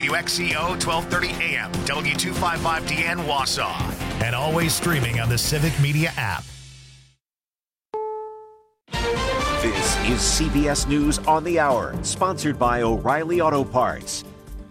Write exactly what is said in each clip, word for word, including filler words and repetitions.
W X C O twelve thirty A M, W two fifty-five D N Wausau, and always streaming on the Civic Media app. This is C B S News on the Hour, sponsored by O'Reilly Auto Parts.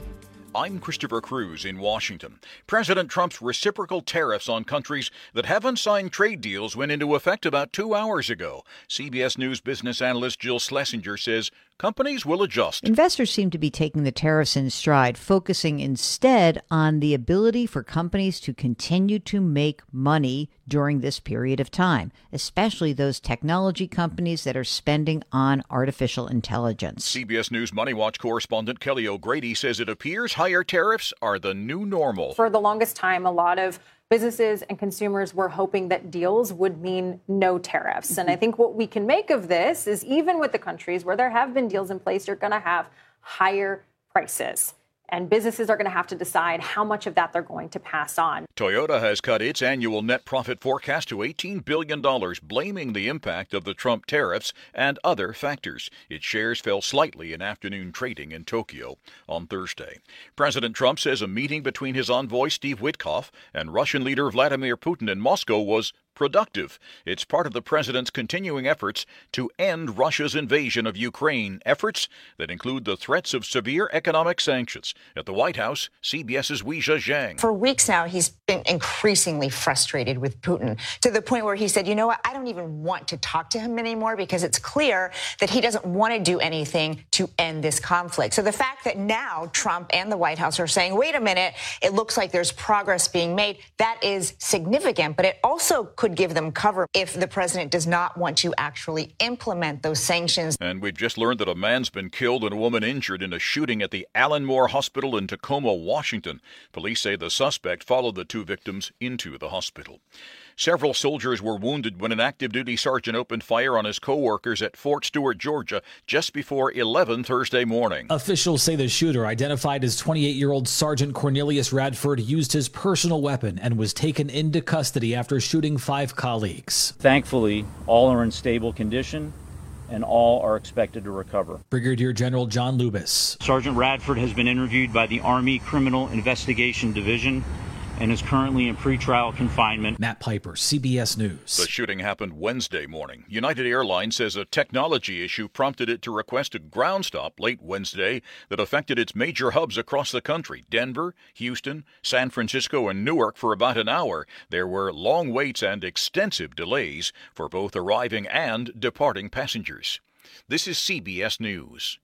I'm Christopher Cruz in Washington. President Trump's reciprocal tariffs on countries that haven't signed trade deals went into effect about two hours ago. C B S News business analyst Jill Schlesinger says companies will adjust. Investors seem to be taking the tariffs in stride, focusing instead on the ability for companies to continue to make money during this period of time, especially those technology companies that are spending on artificial intelligence. C B S News Money Watch correspondent Kelly O'Grady says it appears higher tariffs are the new normal. For the longest time, a lot of businesses and consumers were hoping that deals would mean no tariffs. Mm-hmm. And I think what we can make of this is even with the countries where there have been deals in place, you're going to have higher prices. And businesses are going to have to decide how much of that they're going to pass on. Toyota has cut its annual net profit forecast to eighteen billion dollars, blaming the impact of the Trump tariffs and other factors. Its shares fell slightly in afternoon trading in Tokyo on Thursday. President Trump says a meeting between his envoy Steve Witkoff and Russian leader Vladimir Putin in Moscow was productive. It's part of the president's continuing efforts to end Russia's invasion of Ukraine, efforts that include the threats of severe economic sanctions. At the White House, CBS's Weijia Zhang. For weeks now, he's been increasingly frustrated with Putin to the point where he said, you know what, I don't even want to talk to him anymore because it's clear that he doesn't want to do anything to end this conflict. So the fact that now Trump and the White House are saying, wait a minute, it looks like there's progress being made, that is significant, but it also could give them cover if the president does not want to actually implement those sanctions. And we've just learned that a man's been killed and a woman injured in a shooting at the Allen Moore Hospital in Tacoma, Washington. Police say the suspect followed the two victims into the hospital. Several soldiers were wounded when an active duty sergeant opened fire on his co-workers at Fort Stewart, Georgia, just before eleven Thursday morning. Officials say the shooter, identified as twenty-eight-year-old Sergeant Cornelius Radford, used his personal weapon and was taken into custody after shooting five colleagues. Thankfully, all are in stable condition and all are expected to recover. Brigadier General John Lubis. Sergeant Radford has been interviewed by the Army Criminal Investigation Division and is currently in pretrial confinement. Matt Piper, C B S News. The shooting happened Wednesday morning. United Airlines says a technology issue prompted it to request a ground stop late Wednesday that affected its major hubs across the country, Denver, Houston, San Francisco, and Newark for about an hour. There were long waits and extensive delays for both arriving and departing passengers. This is C B S News.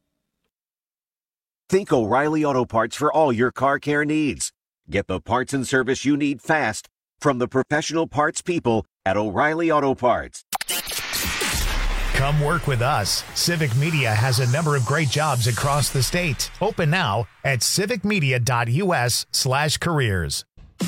Think O'Reilly Auto Parts for all your car care needs. Get the parts and service you need fast from the professional parts people at O'Reilly Auto Parts. Come work with us. Civic Media has a number of great jobs across the state. Open now at civicmedia.us slash careers.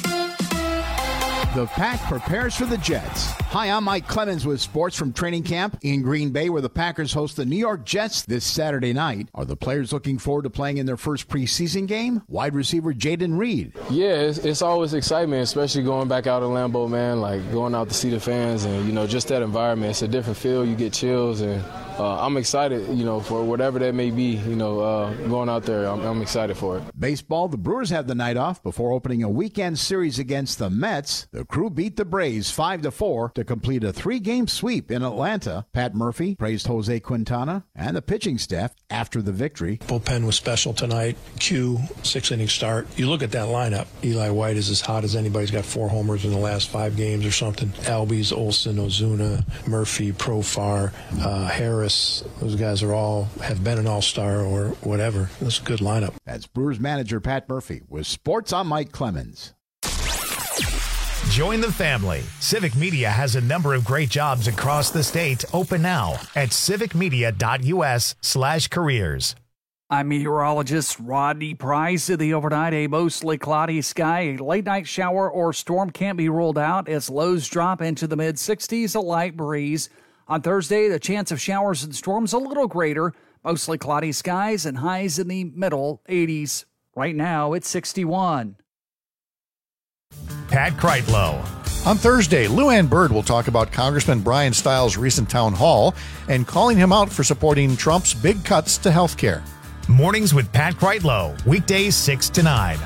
The Pack prepares for the Jets. Hi, I'm Mike Clemens with sports from training camp in Green Bay, where the Packers host the New York Jets this Saturday night. Are the players looking forward to playing in their first preseason game? Wide receiver Jaden Reed. Yeah, it's, it's always excitement, especially going back out in Lambeau, man, like going out to see the fans and, you know, just that environment. It's a different feel. You get chills, and uh, I'm excited, you know, for whatever that may be, you know, uh, going out there. I'm, I'm excited for it. Baseball, the Brewers have the night off before opening a weekend series against the Mets. The crew beat the Braves five to four to complete a three-game sweep in Atlanta. Pat Murphy praised Jose Quintana and the pitching staff after the victory. Bullpen was special tonight. Q, six-inning start. You look at that lineup. Eli White is as hot as anybody. He's got four homers in the last five games or something. Albies, Olsen, Ozuna, Murphy, Profar, uh, Harris. Those guys are all have been an all-star or whatever. That's a good lineup. That's Brewers manager Pat Murphy with Sports on Mike Clemens. Join the family. Civic Media has a number of great jobs across the state. Open now at civicmedia.us slash careers. I'm meteorologist Rodney Price. In the overnight, a mostly cloudy sky. A late-night shower or storm can't be ruled out as lows drop into the mid-sixties, a light breeze. On Thursday, the chance of showers and storms a little greater. Mostly cloudy skies and highs in the middle eighties. Right now, it's sixty-one. Pat Kreitlow. On Thursday, Lou Ann Bird will talk about Congressman Brian Stiles' recent town hall and calling him out for supporting Trump's big cuts to health care. Mornings with Pat Kreitlow, weekdays six to nine.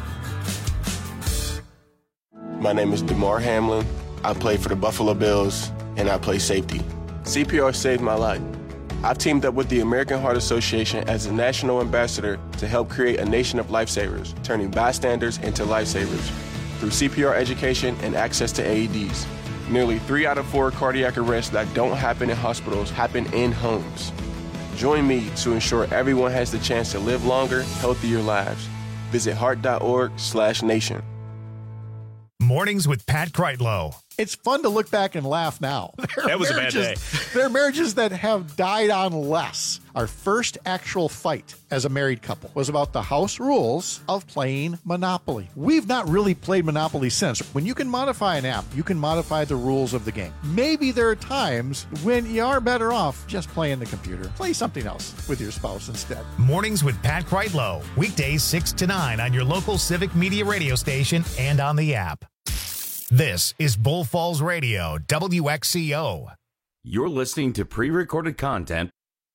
My name is DeMar Hamlin. I play for the Buffalo Bills, and I play safety. C P R saved my life. I've teamed up with the American Heart Association as a national ambassador to help create a nation of lifesavers, turning bystanders into lifesavers through C P R education and access to A E Ds. Nearly three out of four cardiac arrests that don't happen in hospitals happen in homes. Join me to ensure everyone has the chance to live longer, healthier lives. Visit heart.org slash nation. Mornings with Pat Kreitlow. It's fun to look back and laugh now. There that was a bad day. There are marriages that have died on less. Our first actual fight as a married couple was about the house rules of playing Monopoly. We've not really played Monopoly since. When you can modify an app, you can modify the rules of the game. Maybe there are times when you are better off just playing the computer. Play something else with your spouse instead. Mornings with Pat Kreitlow, weekdays six to nine on your local Civic Media radio station and on the app. This is Bull Falls Radio, W X C O. You're listening to pre-recorded content.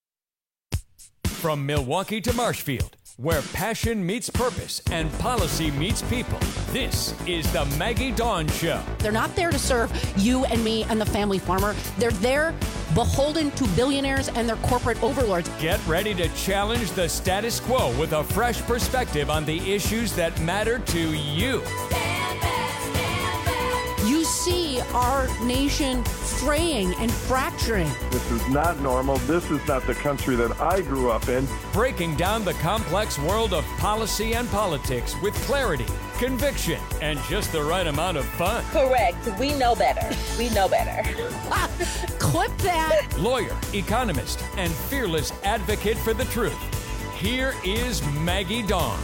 From Milwaukee to Marshfield, where passion meets purpose and policy meets people, this is the Maggie Dawn Show. They're not there to serve you and me and the family farmer. They're there beholden to billionaires and their corporate overlords. Get ready to challenge the status quo with a fresh perspective on the issues that matter to you. You see our nation fraying and fracturing. This is not normal. This is not the country that I grew up in. Breaking down the complex world of policy and politics with clarity, conviction, and just the right amount of fun. Correct. We know better. We know better. Clip that. Lawyer, economist, and fearless advocate for the truth. Here is Maggie Dawn.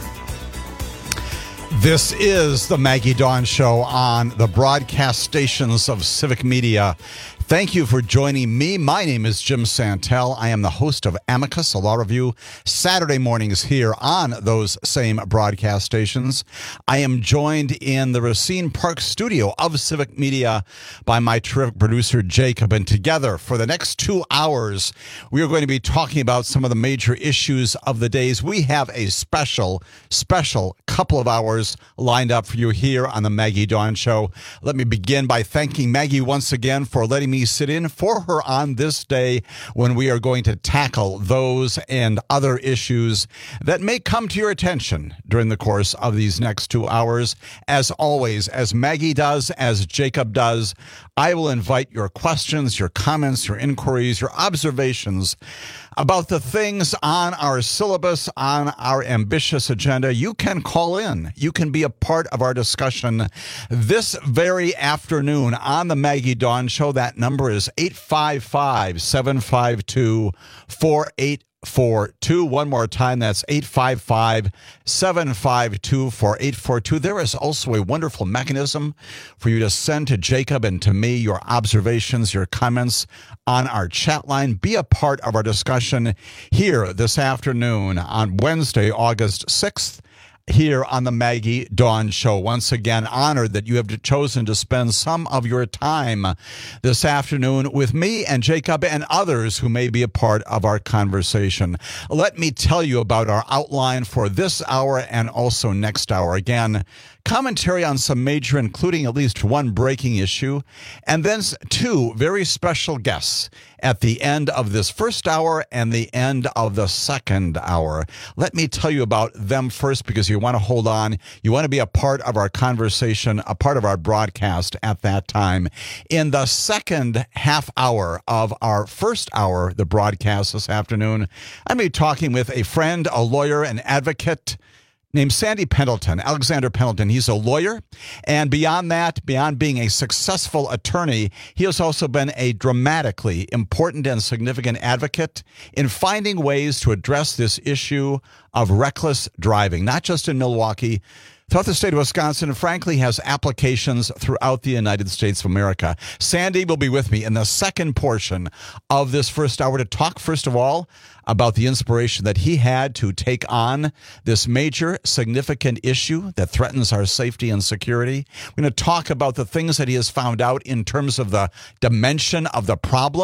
This is the Maggie Dawn Show on the broadcast stations of Civic Media. Thank you for joining me. My name is Jim Santel. I am the host of Amicus, a law review, Saturday mornings here on those same broadcast stations. I am joined in the Racine Park studio of Civic Media by my terrific producer, Jacob. And together for the next two hours, we are going to be talking about some of the major issues of the days. We have a special, special couple of hours lined up for you here on the Maggie Dawn Show. Let me begin by thanking Maggie once again for letting me sit in for her on this day when we are going to tackle those and other issues that may come to your attention during the course of these next two hours. As always, as Maggie does, as Jacob does, I will invite your questions, your comments, your inquiries, your observations about the things on our syllabus, on our ambitious agenda. You can call in. You can be a part of our discussion this very afternoon on the Maggie Dawn Show. That number is eight five five, seven five two, four eight four two. One more time, that's eight five five, seven five two, four eight four two. There is also a wonderful mechanism for you to send to Jacob and to me your observations, your comments on our chat line. Be a part of our discussion here this afternoon on Wednesday, August sixth. Here on the Maggie Dawn Show. Once again, honored that you have chosen to spend some of your time this afternoon with me and Jacob and others who may be a part of our conversation. Let me tell you about our outline for this hour and also next hour. Again, commentary on some major, including at least one breaking issue, and then two very special guests at the end of this first hour and the end of the second hour. Let me tell you about them first because you want to hold on. You want to be a part of our conversation, a part of our broadcast at that time. In the second half hour of our first hour, the broadcast this afternoon, I'm going to be talking with a friend, a lawyer, an advocate, named Sandy Pendleton, Alexander Pendleton. He's a lawyer, and beyond that, beyond being a successful attorney, he has also been a dramatically important and significant advocate in finding ways to address this issue of reckless driving, not just in Milwaukee, throughout the state of Wisconsin, and frankly has applications throughout the United States of America. Sandy will be with me in the second portion of this first hour to talk, first of all, about the inspiration that he had to take on this major, significant issue that threatens our safety and security. We're going to talk about the things that he has found out in terms of the dimension of the problem,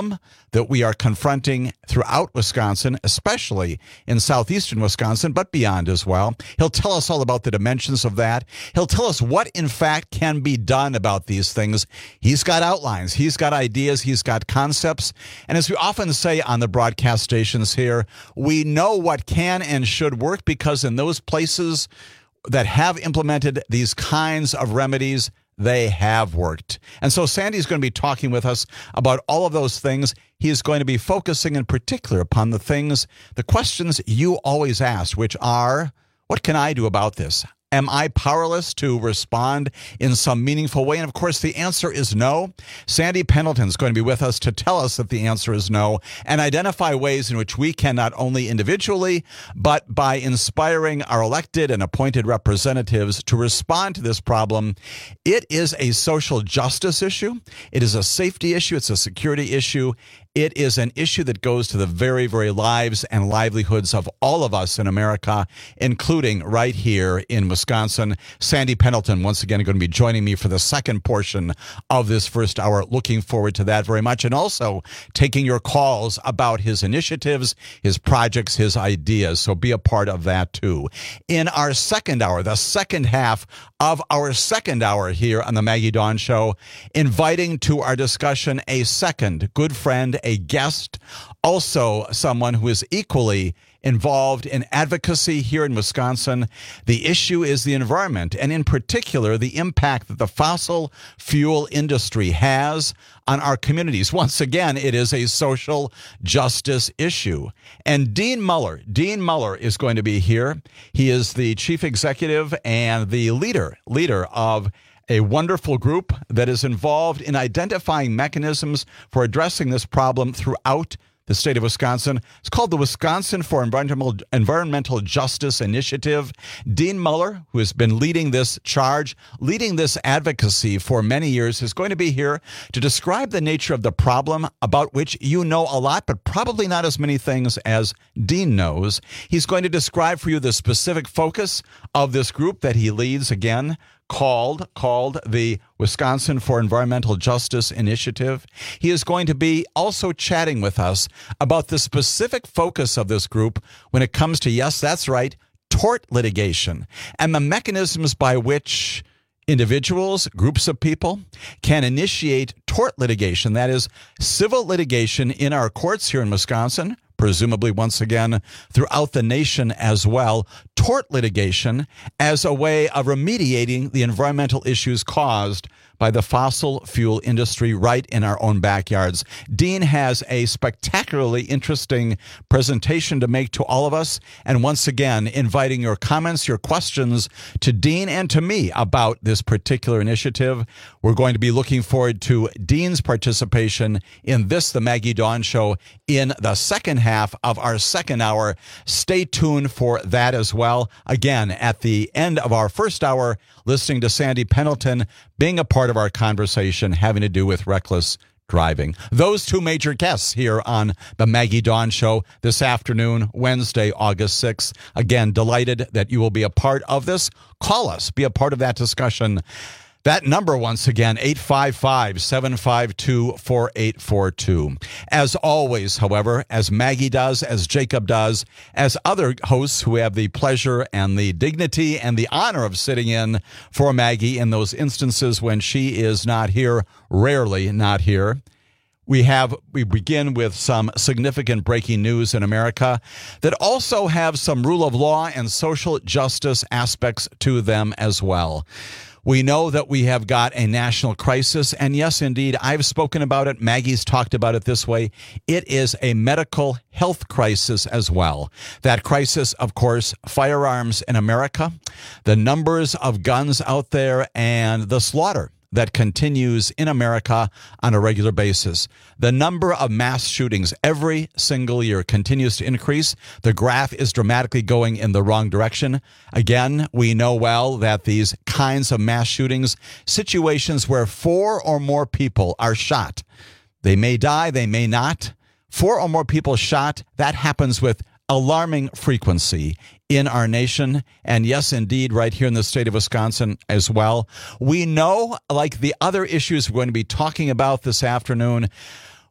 that we are confronting throughout Wisconsin, especially in southeastern Wisconsin, but beyond as well. He'll tell us all about the dimensions of that. He'll tell us what, in fact, can be done about these things. He's got outlines. He's got ideas. He's got concepts. And as we often say on the broadcast stations here, we know what can and should work because in those places that have implemented these kinds of remedies, they have worked. And so Sandy's going to be talking with us about all of those things. He is going to be focusing in particular upon the things, the questions you always ask, which are, what can I do about this? Am I powerless to respond in some meaningful way? And of course, the answer is no. Sandy Pendleton is going to be with us to tell us that the answer is no and identify ways in which we can not only individually, but by inspiring our elected and appointed representatives to respond to this problem. It is a social justice issue. It is a safety issue. It's a security issue. It is an issue that goes to the very, very lives and livelihoods of all of us in America, including right here in Wisconsin. Sandy Pendleton, once again, going to be joining me for the second portion of this first hour. Looking forward to that very much. And also taking your calls about his initiatives, his projects, his ideas. So be a part of that, too. In our second hour, the second half of our second hour here on the Maggie Dawn Show, inviting to our discussion a second good friend, a guest, also someone who is equally involved in advocacy here in Wisconsin. The issue is the environment, and in particular, the impact that the fossil fuel industry has on our communities. Once again, it is a social justice issue. And Dean Muller, Dean Muller is going to be here. He is the chief executive and the leader, leader of a wonderful group that is involved in identifying mechanisms for addressing this problem throughout the state of Wisconsin. It's called the Wisconsin for Environmental, Environmental Justice Initiative. Dean Muller, who has been leading this charge, leading this advocacy for many years, is going to be here to describe the nature of the problem about which you know a lot, but probably not as many things as Dean knows. He's going to describe for you the specific focus of this group that he leads, again, called called the Wisconsin for Environmental Justice Initiative. He is going to be also chatting with us about the specific focus of this group when it comes to, yes, that's right, tort litigation and the mechanisms by which individuals, groups of people can initiate tort litigation, that is, civil litigation in our courts here in Wisconsin, presumably once again throughout the nation as well, tort litigation as a way of remediating the environmental issues caused by the fossil fuel industry right in our own backyards. Dean has a spectacularly interesting presentation to make to all of us. And once again, inviting your comments, your questions to Dean and to me about this particular initiative. We're going to be looking forward to Dean's participation in this, the Maggie Dawn Show, in the second half of our second hour. Stay tuned for that as well. Again, at the end of our first hour, listening to Sandy Pendleton being a part of our conversation having to do with reckless driving. Those two major guests here on the Maggie Dawn Show this afternoon, Wednesday, August sixth. Again, delighted that you will be a part of this. Call us, be a part of that discussion. That number, once again, eight five five, seven five two, four eight four two. As always, however, as Maggie does, as Jacob does, as other hosts who have the pleasure and the dignity and the honor of sitting in for Maggie in those instances when she is not here, rarely not here, We have we begin with some significant breaking news in America that also have some rule of law and social justice aspects to them as well. We know that we have got a national crisis, and yes, indeed, I've spoken about it. Maggie's talked about it this way. It is a medical health crisis as well. That crisis, of course, firearms in America, the numbers of guns out there, and the slaughter that continues in America on a regular basis. The number of mass shootings every single year continues to increase. The graph is dramatically going in the wrong direction. Again, we know well that these kinds of mass shootings, situations where four or more people are shot, they may die, they may not. Four or more people shot, that happens with alarming frequency in our nation, and yes, indeed, right here in the state of Wisconsin as well. We know, like the other issues we're going to be talking about this afternoon,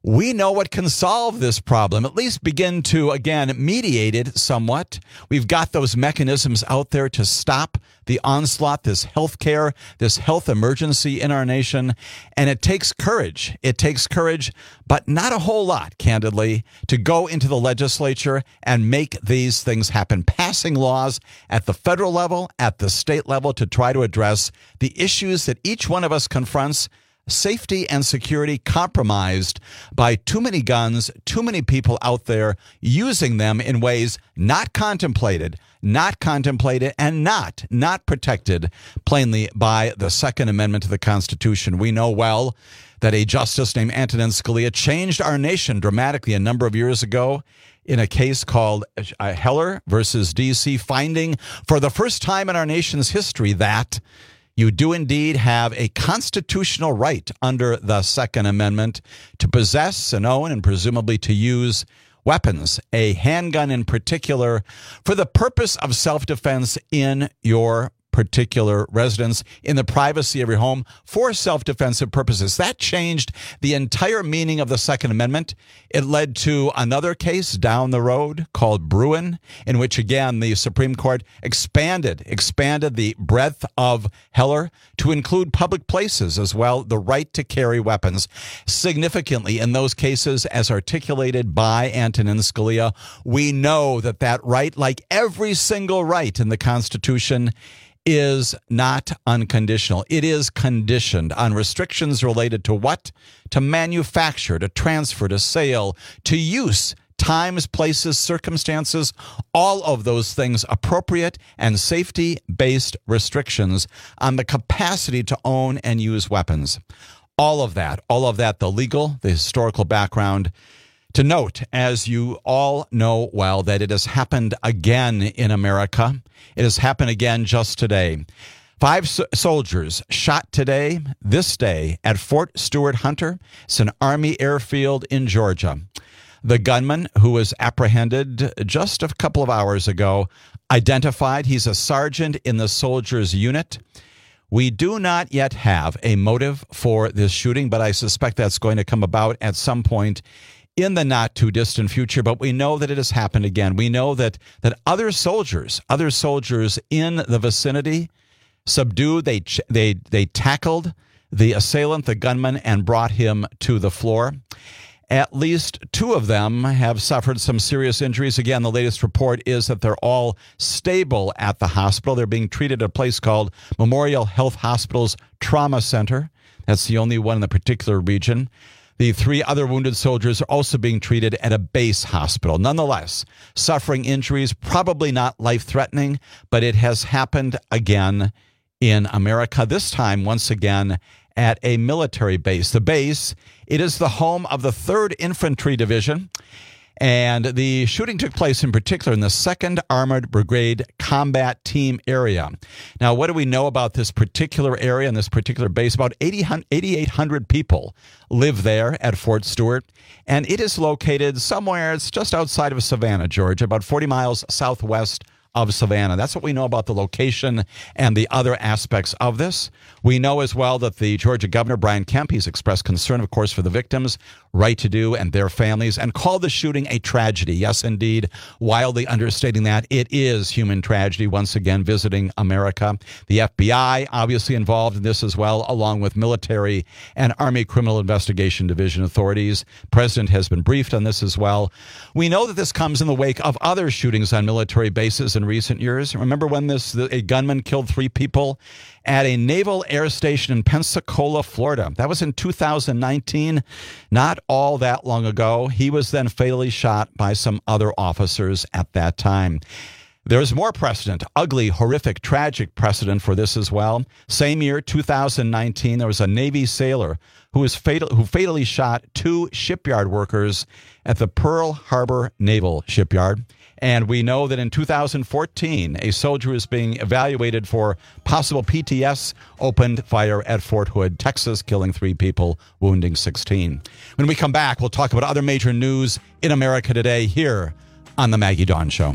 We know what can solve this problem, at least begin to, again, mediate it somewhat. We've got those mechanisms out there to stop the onslaught, this health care, this health emergency in our nation. And it takes courage. It takes courage, but not a whole lot, candidly, to go into the legislature and make these things happen. Passing laws at the federal level, at the state level, to try to address the issues that each one of us confronts. Safety and security compromised by too many guns, too many people out there using them in ways not contemplated, not contemplated, and not, not protected plainly by the Second Amendment to the Constitution. We know well that a justice named Antonin Scalia changed our nation dramatically a number of years ago in a case called Heller versus D C, finding for the first time in our nation's history that you do indeed have a constitutional right under the Second Amendment to possess and own and presumably to use weapons, a handgun in particular, for the purpose of self-defense in your particular residence, in the privacy of your home, for self-defensive purposes. That changed the entire meaning of the Second Amendment. It led to another case down the road called Bruin, in which, again, the Supreme Court expanded, expanded the breadth of Heller to include public places as well, the right to carry weapons. Significantly, in those cases, as articulated by Antonin Scalia, we know that that right, like every single right in the Constitution, is not unconditional. It is conditioned on restrictions related to what? To manufacture, to transfer, to sale, to use, times, places, circumstances, all of those things appropriate and safety-based restrictions on the capacity to own and use weapons. All of that, all of that, the legal, the historical background. To note, as you all know well, that it has happened again in America. It has happened again just today. Five so- soldiers shot today, this day, at Fort Stewart Hunter. It's an Army airfield in Georgia. The gunman, who was apprehended just a couple of hours ago, identified. He's a sergeant in the soldiers' unit. We do not yet have a motive for this shooting, but I suspect that's going to come about at some point in the not-too-distant future, but we know that it has happened again. We know that that other soldiers, other soldiers in the vicinity subdued, they they they tackled the assailant, the gunman, and brought him to the floor. At least two of them have suffered some serious injuries. Again, the latest report is that they're all stable at the hospital. They're being treated at a place called Memorial Health Hospital's Trauma Center. That's the only one in the particular region. The three other wounded soldiers are also being treated at a base hospital. Nonetheless, suffering injuries, probably not life-threatening, but it has happened again in America, this time, once again, at a military base. The base, it is the home of the third Infantry Division, and the shooting took place in particular in the second Armored Brigade Combat Team area. Now, what do we know about this particular area and this particular base? About eighty-eight hundred people live there at Fort Stewart, and it is located somewhere, it's just outside of Savannah, Georgia, about forty miles southwest of Savannah. That's what we know about the location and the other aspects of this. We know as well that the Georgia Governor, Brian Kemp, he's expressed concern, of course, for the victims, right to do, and their families, and called the shooting a tragedy. Yes, indeed, wildly understating that. It is human tragedy, once again, visiting America. The F B I, obviously involved in this as well, along with military and Army Criminal Investigation Division authorities. President has been briefed on this as well. We know that this comes in the wake of other shootings on military bases in recent years. Remember when this a gunman killed three people at a naval air station in Pensacola, Florida? That was in two thousand nineteen, not all that long ago. He was then fatally shot by some other officers at that time. There's more precedent, ugly, horrific, tragic precedent for this as well. Same year, two thousand nineteen, there was a Navy sailor who was fatal, who fatally shot two shipyard workers at the Pearl Harbor Naval Shipyard. And we know that in two thousand fourteen, a soldier who was being evaluated for possible P T S opened fire at Fort Hood, Texas, killing three people, wounding sixteen. When we come back, we'll talk about other major news in America today here on The Maggie Dawn Show.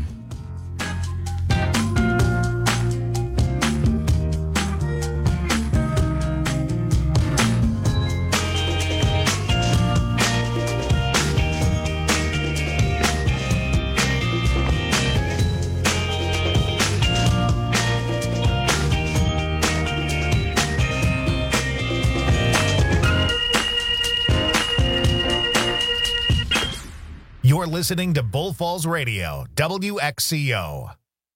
You're listening to Bull Falls Radio, W X C O.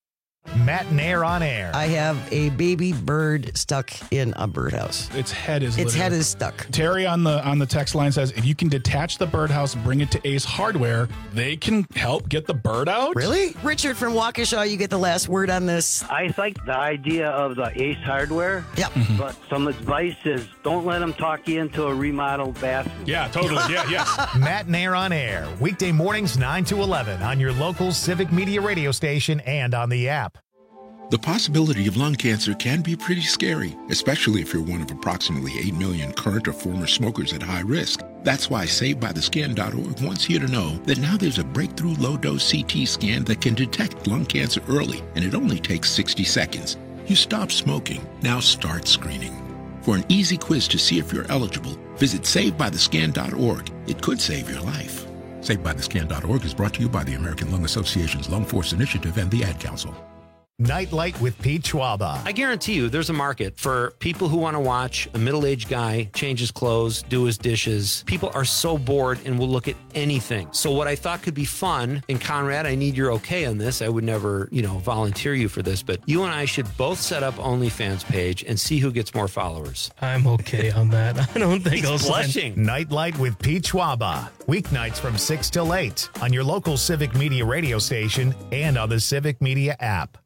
Matt Nair on air. I have a baby bird stuck in a birdhouse. Its head is Its literally- head is stuck. Terry on the on the text line says, if you can detach the birdhouse and bring it to Ace Hardware, they can help get the bird out. Really? Richard from Waukesha, you get the last word on this. I like the idea of the Ace Hardware. Yep. Mm-hmm. But some advice is don't let them talk you into a remodeled bathroom. Yeah, totally. Yeah, yes. Matt Nair on air, weekday mornings nine to eleven on your local Civic Media radio station and on the app. The possibility of lung cancer can be pretty scary, especially if you're one of approximately eight million current or former smokers at high risk. That's why Saved By The Skin dot org wants you to know that now there's a breakthrough low-dose C T scan that can detect lung cancer early, and it only takes sixty seconds. You stop smoking, now start screening. For an easy quiz to see if you're eligible, visit Saved By The Skin dot org. It could save your life. Saved By The Skin dot org is brought to you by the American Lung Association's Lung Force Initiative and the Ad Council. Nightlight with Pete Schwaba. I guarantee you there's a market for people who want to watch a middle-aged guy change his clothes, do his dishes. People are so bored and will look at anything. So what I thought could be fun, and Conrad, I need your okay on this. I would never, you know, volunteer you for this, but you and I should both set up OnlyFans page and see who gets more followers. I'm okay on that. I don't think He's I'll sign. blushing. Nightlight with Pete Schwaba. Weeknights from six till eight on your local Civic Media radio station and on the Civic Media app.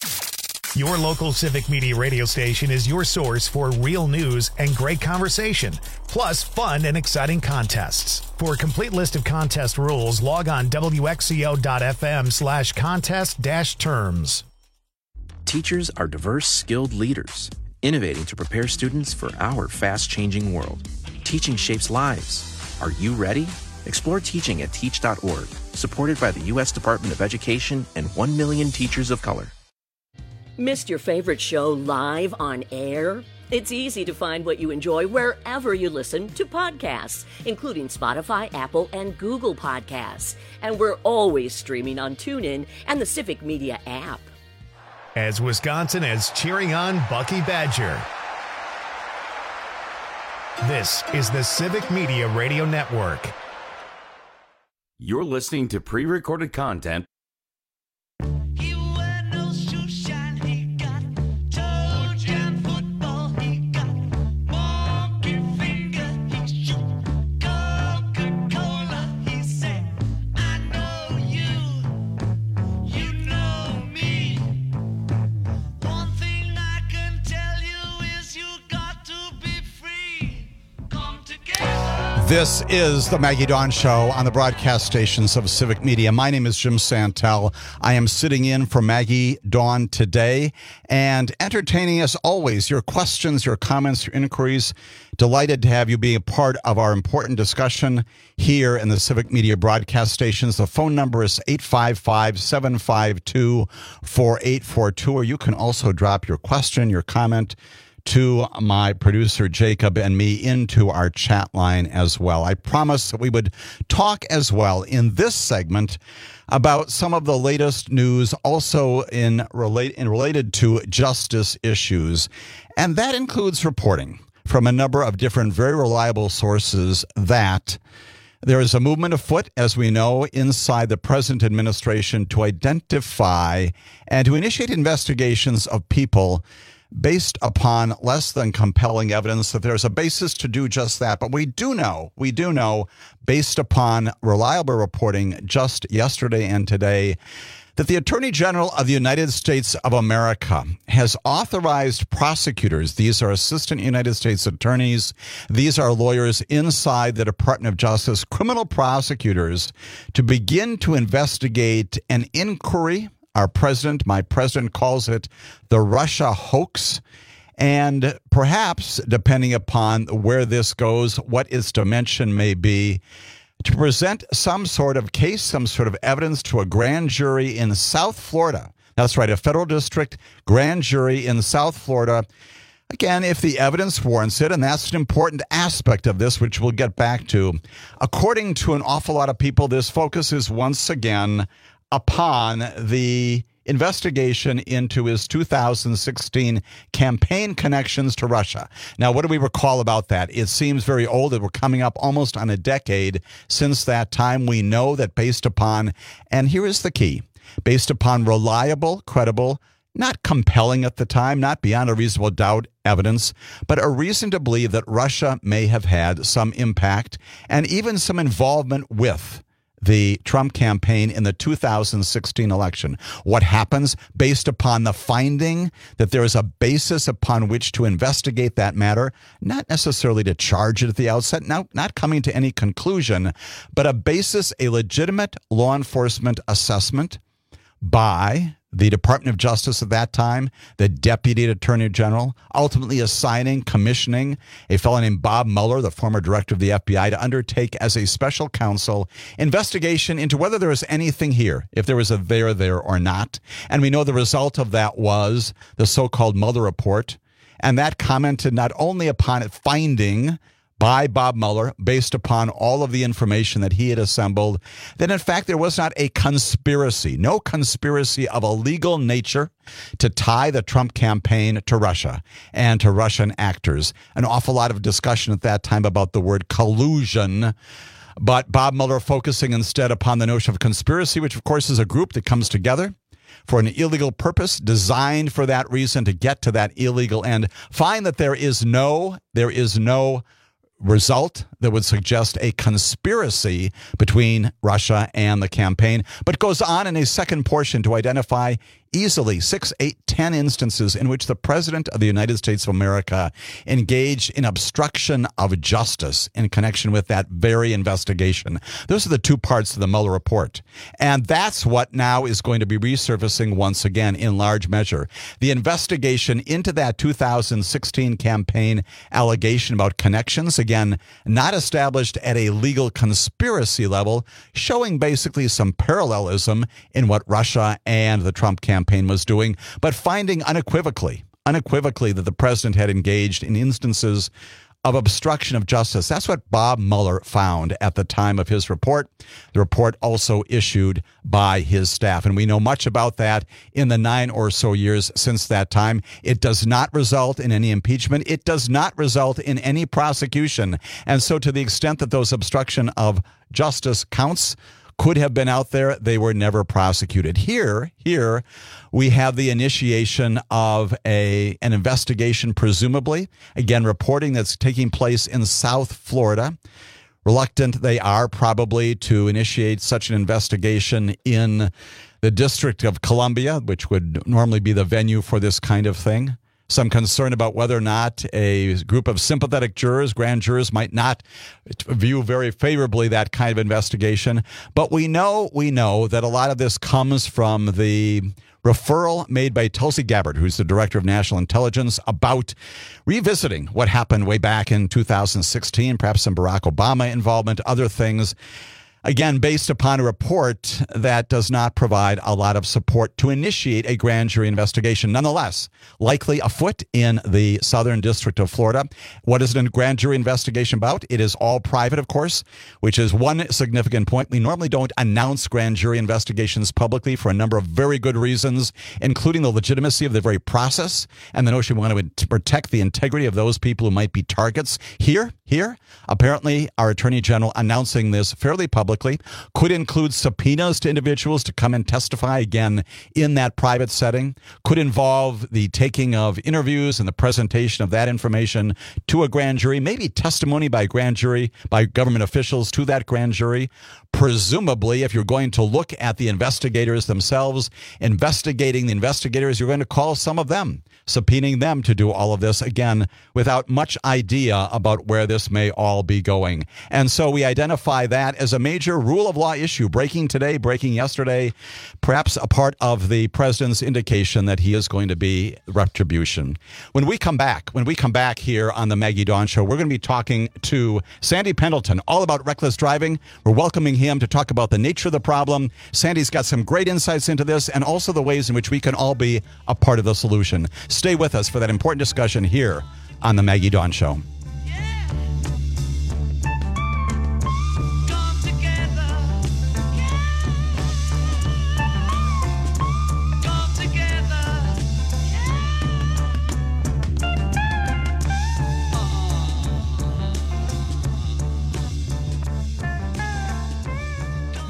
Your local Civic Media radio station is your source for real news and great conversation, plus fun and exciting contests. For a complete list of contest rules, log on W X C O dot F M slash contest dash terms. Teachers are diverse, skilled leaders, innovating to prepare students for our fast-changing world. Teaching shapes lives. Are you ready? Explore teaching at teach dot org, supported by the U S Department of Education and one million teachers of color. Missed your favorite show live on air? It's easy to find what you enjoy wherever you listen to podcasts, including Spotify, Apple, and Google Podcasts. And we're always streaming on TuneIn and the Civic Media app. As Wisconsin is cheering on Bucky Badger. This is the Civic Media Radio Network. You're listening to pre-recorded content. This is the Maggie Dawn Show on the broadcast stations of Civic Media. My name is Jim Santel. I am sitting in for Maggie Dawn today and entertaining as always your questions, your comments, your inquiries. Delighted to have you be a part of our important discussion here in the Civic Media broadcast stations. The phone number is eight five five, seven five two, four eight four two, or you can also drop your question, your comment to my producer Jacob and me into our chat line as well. I promised that we would talk as well in this segment about some of the latest news also in relate in related to justice issues. And that includes reporting from a number of different very reliable sources that there is a movement afoot, as we know, inside the present administration to identify and to initiate investigations of people based upon less than compelling evidence that there's a basis to do just that. But we do know, we do know, based upon reliable reporting just yesterday and today, that the Attorney General of the United States of America has authorized prosecutors, these are assistant United States attorneys, these are lawyers inside the Department of Justice, criminal prosecutors, to begin to investigate an inquiry. Our president, my president, calls it the Russia hoax. And perhaps, depending upon where this goes, what its dimension may be, to present some sort of case, some sort of evidence to a grand jury in South Florida. That's right, a federal district grand jury in South Florida. Again, if the evidence warrants it, and that's an important aspect of this, which we'll get back to. According to an awful lot of people, this focuses once again upon the investigation into his two thousand sixteen campaign connections to Russia. Now, what do we recall about that? It seems very old. That we're coming up almost on a decade since that time. We know that based upon, and here is the key, based upon reliable, credible, not compelling at the time, not beyond a reasonable doubt evidence, but a reason to believe that Russia may have had some impact and even some involvement with the Trump campaign in the two thousand sixteen election. What happens based upon the finding that there is a basis upon which to investigate that matter, not necessarily to charge it at the outset, not, not coming to any conclusion, but a basis, a legitimate law enforcement assessment by the Department of Justice at that time, the Deputy Attorney General, ultimately assigning, commissioning a fellow named Bob Mueller, the former director of the F B I, to undertake as a special counsel investigation into whether there was anything here, if there was a there there or not. And we know the result of that was the so-called Mueller report. And that commented not only upon it finding by Bob Mueller, based upon all of the information that he had assembled, that in fact there was not a conspiracy, no conspiracy of a legal nature to tie the Trump campaign to Russia and to Russian actors. An awful lot of discussion at that time about the word collusion, but Bob Mueller focusing instead upon the notion of conspiracy, which of course is a group that comes together for an illegal purpose, designed for that reason, to get to that illegal end. Find that there is no, there is no result that would suggest a conspiracy between Russia and the campaign, but goes on in a second portion to identify easily six, eight, ten instances in which the President of the United States of America engaged in obstruction of justice in connection with that very investigation. Those are the two parts of the Mueller report. And that's what now is going to be resurfacing once again in large measure. The investigation into that two thousand sixteen campaign allegation about connections, again, not established at a legal conspiracy level, showing basically some parallelism in what Russia and the Trump campaign was doing, but finding unequivocally, unequivocally that the president had engaged in instances of obstruction of justice. That's what Bob Mueller found at the time of his report. The report also issued by his staff, and we know much about that in the nine or so years since that time. It does not result in any impeachment. It does not result in any prosecution. And so to the extent that those obstruction of justice counts could have been out there, they were never prosecuted. Here, here we have the initiation of a an investigation, presumably, again, reporting that's taking place in South Florida. Reluctant they are probably to initiate such an investigation in the District of Columbia, which would normally be the venue for this kind of thing. Some concern about whether or not a group of sympathetic jurors, grand jurors, might not view very favorably that kind of investigation. But we know, we know that a lot of this comes from the referral made by Tulsi Gabbard, who's the director of national intelligence, about revisiting what happened way back in two thousand sixteen, perhaps some Barack Obama involvement, other things. Again, based upon a report that does not provide a lot of support to initiate a grand jury investigation. Nonetheless, likely afoot in the Southern District of Florida. What is a grand jury investigation about? It is all private, of course, which is one significant point. We normally don't announce grand jury investigations publicly for a number of very good reasons, including the legitimacy of the very process and the notion we want to protect the integrity of those people who might be targets. Here, here, apparently our Attorney General announcing this fairly publicly could include subpoenas to individuals to come and testify again in that private setting, could involve the taking of interviews and the presentation of that information to a grand jury, maybe testimony by grand jury, by government officials to that grand jury. Presumably, if you're going to look at the investigators themselves, investigating the investigators, you're going to call some of them, subpoenaing them to do all of this, again, without much idea about where this may all be going. And so we identify that as a major rule of law issue, breaking today, breaking yesterday, perhaps a part of the president's indication that he is going to be retribution. When we come back, when we come back here on the Maggie Dawn Show, we're going to be talking to Sandy Pendleton, all about reckless driving. We're welcoming him to talk about the nature of the problem. Sandy's got some great insights into this and also the ways in which we can all be a part of the solution. Stay with us for that important discussion here on the Maggie Dawn Show. Come together. Yeah. Come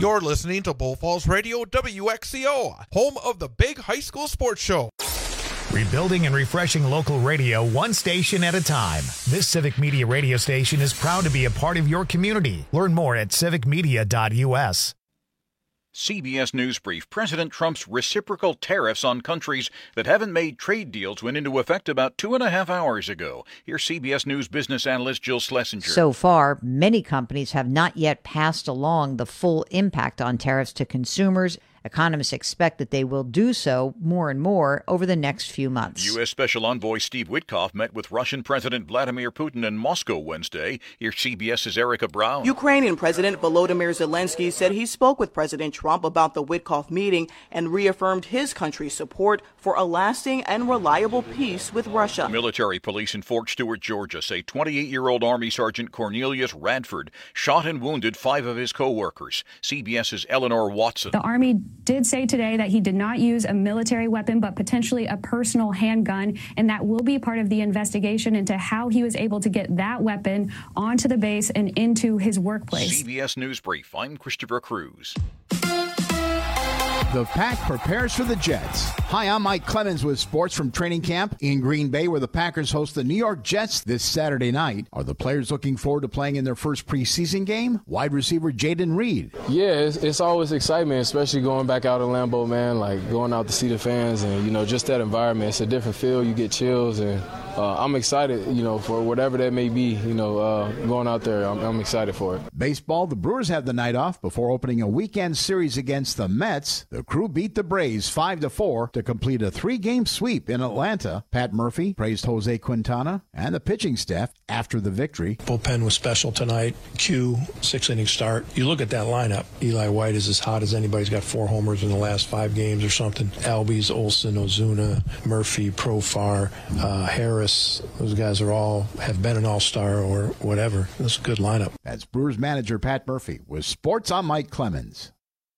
You're listening to Bull Falls Radio W X C O, home of the big high school sports show. Rebuilding and refreshing local radio one station at a time. This Civic Media radio station is proud to be a part of your community. Learn more at civic media dot u s. C B S News Brief. President Trump's reciprocal tariffs on countries that haven't made trade deals went into effect about two and a half hours ago. Here's C B S News business analyst Jill Schlesinger. So far, many companies have not yet passed along the full impact on tariffs to consumers. Economists expect that they will do so more and more over the next few months. U S. Special Envoy Steve Witkoff met with Russian President Vladimir Putin in Moscow Wednesday. Here's CBS's Erica Brown. Ukrainian President Volodymyr Zelensky said he spoke with President Trump about the Witkoff meeting and reaffirmed his country's support for a lasting and reliable peace with Russia. Military police in Fort Stewart, Georgia say twenty-eight-year-old Army Sergeant Cornelius Radford shot and wounded five of his co-workers. CBS's Eleanor Watson. The Army did say today that he did not use a military weapon, but potentially a personal handgun, and that will be part of the investigation into how he was able to get that weapon onto the base and into his workplace. C B S News Brief. I'm Christopher Cruz. The Pack prepares for the Jets. Hi, I'm Mike Clemens with sports from training camp in Green Bay, where the Packers host the New York Jets this Saturday night. Are the players looking forward to playing in their first preseason game? Wide receiver Jaden Reed. Yeah, it's, it's always excitement, especially going back out in Lambeau, man, like going out to see the fans and, you know, just that environment. It's a different feel. You get chills, and uh, I'm excited, you know, for whatever that may be, you know, uh, going out there. I'm, I'm excited for it. Baseball, the Brewers have the night off before opening a weekend series against the Mets. The Crew beat the Braves five to four to complete a three-game sweep in Atlanta. Pat Murphy praised Jose Quintana and the pitching staff after the victory. Bullpen was special tonight. Q, six-inning start. You look at that lineup. Eli White is as hot as anybody. He's got four homers in the last five games or something. Albies, Olson, Ozuna, Murphy, Profar, uh, Harris. Those guys are all have been an all-star or whatever. That's a good lineup. That's Brewers manager Pat Murphy with Sports. I'm Mike Clemens.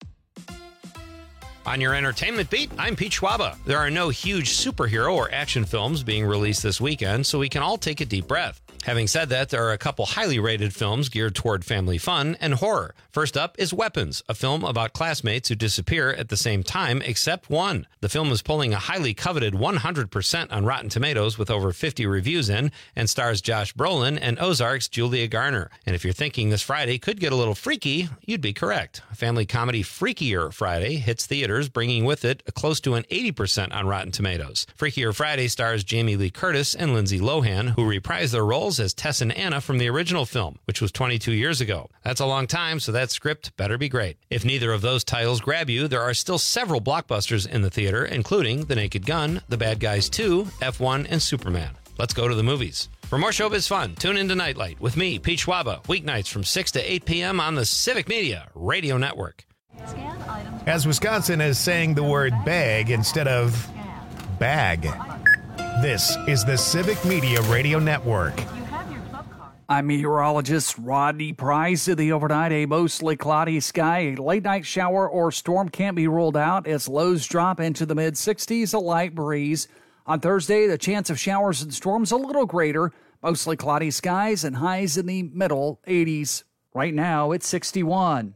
On your entertainment beat, I'm Pete Schwaba. There are no huge superhero or action films being released this weekend, so we can all take a deep breath. Having said that, there are a couple highly rated films geared toward family fun and horror. First up is Weapons, a film about classmates who disappear at the same time except one. The film is pulling a highly coveted one hundred percent on Rotten Tomatoes with over fifty reviews in, and stars Josh Brolin and Ozark's Julia Garner. And if you're thinking this Friday could get a little freaky, you'd be correct. Family comedy Freakier Friday hits theaters, bringing with it a close to an eighty percent on Rotten Tomatoes. Freakier Friday stars Jamie Lee Curtis and Lindsay Lohan, who reprise their roles as Tess and Anna from the original film, which was twenty-two years ago. That's a long time, so that script better be great. If neither of those titles grab you, there are still several blockbusters in the theater, including The Naked Gun, The Bad Guys two, F one, and Superman. Let's go to the movies. For more showbiz fun, tune into Nightlight with me, Pete Schwaba, weeknights from six to eight p.m. on the Civic Media Radio Network. As Wisconsin is saying the word bag instead of bag. This is the Civic Media Radio Network. I'm meteorologist Rodney Price. The overnight, a mostly cloudy sky. A late night shower or storm can't be ruled out as lows drop into the mid sixties, a light breeze. On Thursday, the chance of showers and storms a little greater. Mostly cloudy skies and highs in the middle eighties. Right now, it's sixty-one.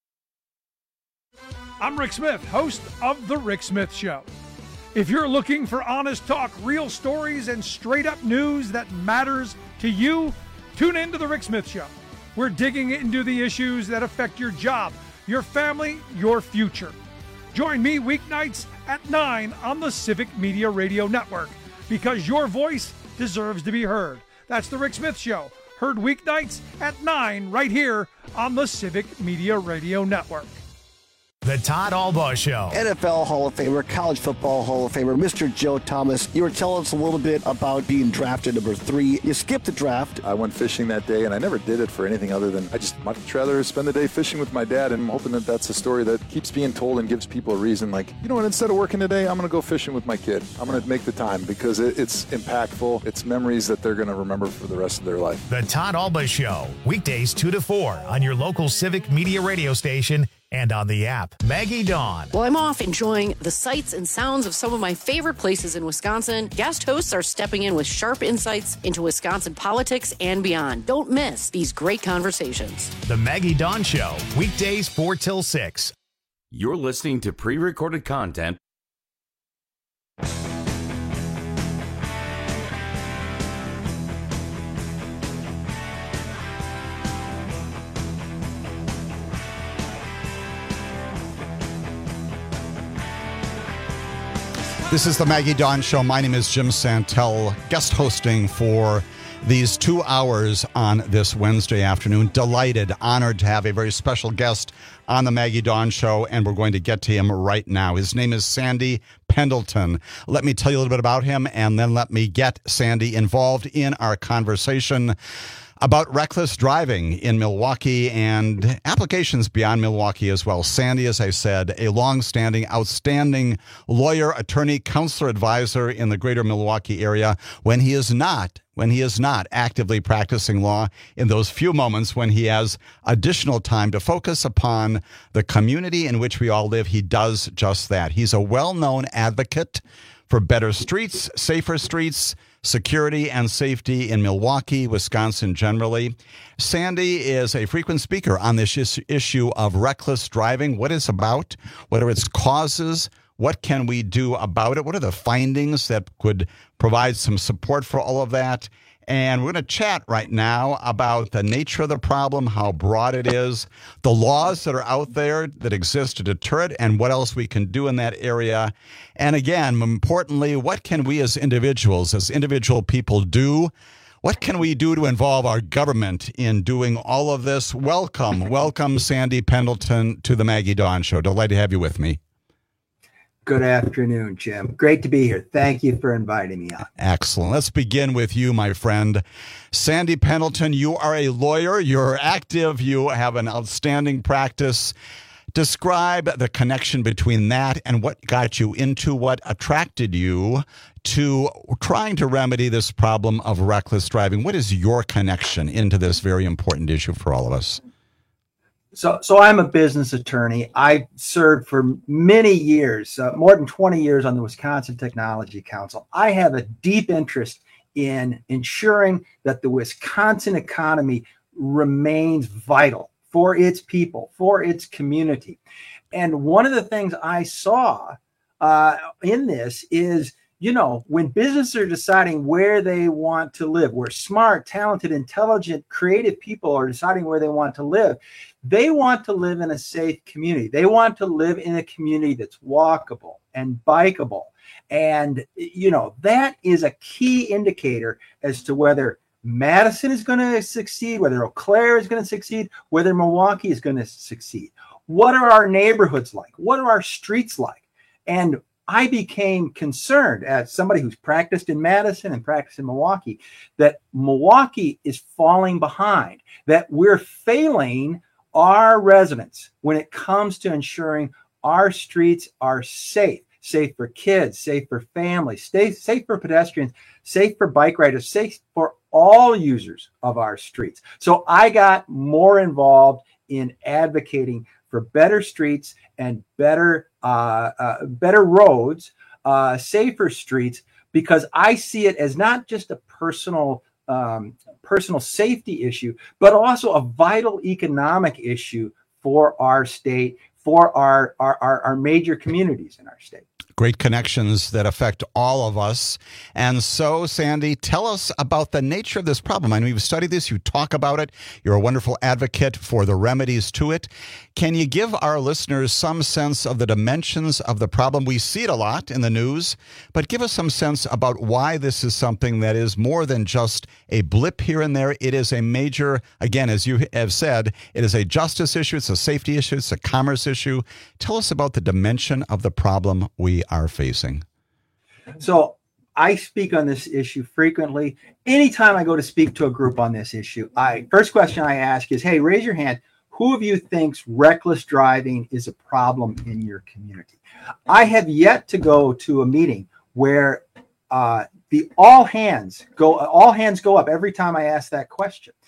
I'm Rick Smith, host of The Rick Smith Show. If you're looking for honest talk, real stories, and straight-up news that matters to you, tune in to The Rick Smith Show. We're digging into the issues that affect your job, your family, your future. Join me weeknights at nine on the Civic Media Radio Network, because your voice deserves to be heard. That's The Rick Smith Show, heard weeknights at nine right here on the Civic Media Radio Network. The Todd Albaugh Show. N F L Hall of Famer, College Football Hall of Famer, Mister Joe Thomas. You were telling us a little bit about being drafted number three. You skipped the draft. I went fishing that day, and I never did it for anything other than I just much rather spend the day fishing with my dad, and I'm hoping that that's a story that keeps being told and gives people a reason. Like, you know what, instead of working today, I'm going to go fishing with my kid. I'm going to make the time because it, it's impactful. It's memories that they're going to remember for the rest of their life. The Todd Albaugh Show, weekdays two to four on your local Civic Media Radio station and on the app. Maggie Dawn. Well, I'm off enjoying the sights and sounds of some of my favorite places in Wisconsin. Guest hosts are stepping in with sharp insights into Wisconsin politics and beyond. Don't miss these great conversations. The Maggie Dawn Show, weekdays four till six. You're listening to pre-recorded content. This is the Maggie Dawn Show. My name is Jim Santel, guest hosting for these two hours on this Wednesday afternoon. Delighted, honored to have a very special guest on the Maggie Dawn Show, and we're going to get to him right now. His name is Sandy Pendleton. Let me tell you a little bit about him, and then let me get Sandy involved in our conversation about reckless driving in Milwaukee and applications beyond Milwaukee as well. Sandy, as I said, a long-standing, outstanding lawyer, attorney, counselor, advisor in the greater Milwaukee area when he is not when he is not actively practicing law, in those few moments when he has additional time to focus upon the community in which we all live. He does just that. He's a well-known advocate for better streets, safer streets, security and safety in Milwaukee, Wisconsin generally. Sandy is a frequent speaker on this is- issue of reckless driving, what it's about, what are its causes, what can we do about it, what are the findings that could provide some support for all of that. And we're going to chat right now about the nature of the problem, how broad it is, the laws that are out there that exist to deter it, and what else we can do in that area. And again, importantly, what can we as individuals, as individual people do? What can we do to involve our government in doing all of this? Welcome, welcome, Sandy Pendleton, to the Maggie Dawn Show. Delighted to have you with me. Good afternoon, Jim. Great to be here. Thank you for inviting me on. Excellent. Let's begin with you, my friend. Sandy Pendleton, you are a lawyer. You're active. You have an outstanding practice. Describe the connection between that and what got you into, what attracted you to trying to remedy this problem of reckless driving. What is your connection into this very important issue for all of us? So, so I'm a business attorney. I served for many years, uh, more than twenty years on the Wisconsin Technology Council. I have a deep interest in ensuring that the Wisconsin economy remains vital for its people, for its community. And one of the things I saw uh, in this is, you know, when businesses are deciding where they want to live, where smart, talented, intelligent, creative people are deciding where they want to live, they want to live in a safe community. They want to live in a community that's walkable and bikeable. And, you know, that is a key indicator as to whether Madison is going to succeed, whether Eau Claire is going to succeed, whether Milwaukee is going to succeed. What are our neighborhoods like? What are our streets like? And I became concerned as somebody who's practiced in Madison and practiced in Milwaukee, that Milwaukee is falling behind, that we're failing our residents when it comes to ensuring our streets are safe, safe for kids, safe for families, safe, safe for pedestrians, safe for bike riders, safe for all users of our streets. So I got more involved in advocating for better streets and better uh, uh, better roads, uh, safer streets, because I see it as not just a personal um, personal safety issue, but also a vital economic issue for our state, for our our, our, our major communities in our state. Great connections that affect all of us. And so, Sandy, tell us about the nature of this problem. I know you've studied this, you talk about it, you're a wonderful advocate for the remedies to it. Can you give our listeners some sense of the dimensions of the problem? We see it a lot in the news, but give us some sense about why this is something that is more than just a blip here and there. It is a major, again, as you have said, it is a justice issue, it's a safety issue, it's a commerce issue. Tell us about the dimension of the problem we are facing. So I speak on this issue frequently. Anytime I go to speak to a group on this issue, I first question I ask is, hey, raise your hand. Who of you thinks reckless driving is a problem in your community? I have yet to go to a meeting where uh, the all hands go, all hands go up every time I ask that question.